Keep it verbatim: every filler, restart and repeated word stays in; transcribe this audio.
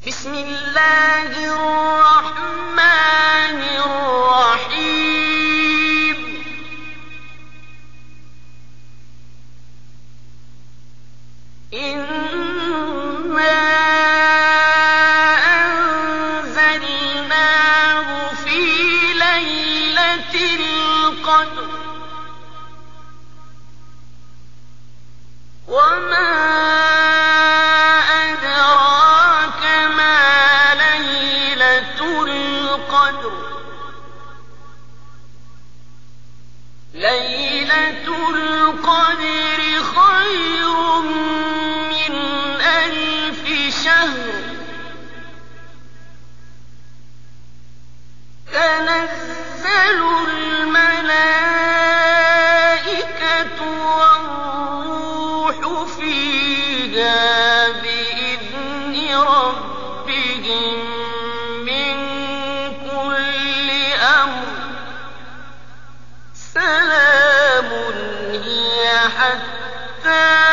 بسم الله الرحمن الرحيم إنا أنزلناه في ليلة القدر وما أدراك ما ليلة القدر ليلة القدر خير من ألف شهر تنزل الملائكة والروح فيها بإذن ربهم من كل أمر سلام هي حتى